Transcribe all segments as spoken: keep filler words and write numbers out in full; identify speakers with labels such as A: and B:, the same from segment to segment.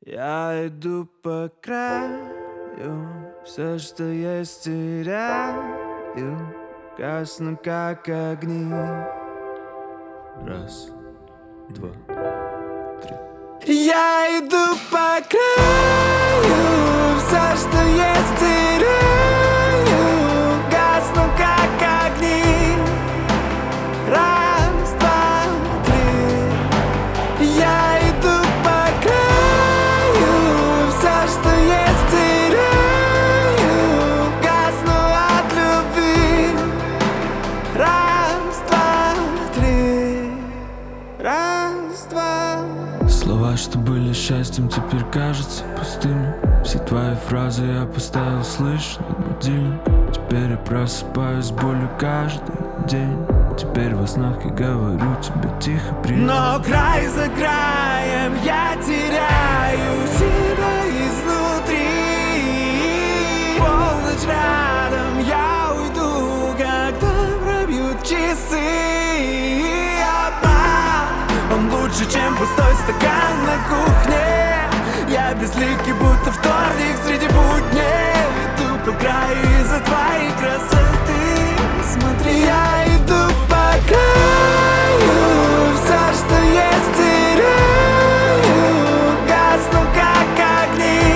A: Я иду по краю, все, что есть, теряю, гасну, как огни. Раз, два, три. Я иду по краю, все, что есть, теряю, гасну, как огни. Раз, два, три. Я иду по краю, все, что есть, теряю, гасну от любви. Раз, два, три. Раз, два. Слова, что были счастьем, теперь кажутся пустыми. Все твои фразы я поставил, слышь, на будильник. Теперь я просыпаюсь с болью каждый день. Теперь во снах я говорю тебе тихо, привет. Но край за краем я теряю себя изнутри. Полночь рядом, я уйду, когда пробьют часы. Обман, он лучше, чем пустой стакан на кухне. Я безликий, будто вторник среди будней. Иду по краю из-за твоей красоты. Смотри, я иду по краю, все, что есть, теряю, гасну, как огни.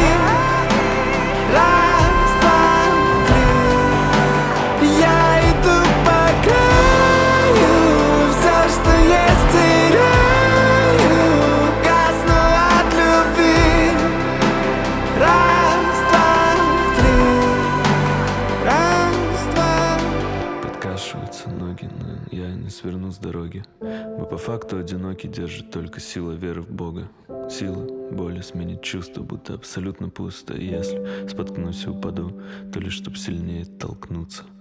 A: Раз, два, три. Я иду по краю, все, что есть, теряю, гасну от любви. Раз, два, три. Раз, два. Подкашиваются ноги, но я не сверну с дороги. Мы по факту одиноки, держит только сила веры в Бога. Сила боли сменит чувство, будто абсолютно пусто. И если споткнусь и упаду, то лишь чтоб сильнее толкнуться.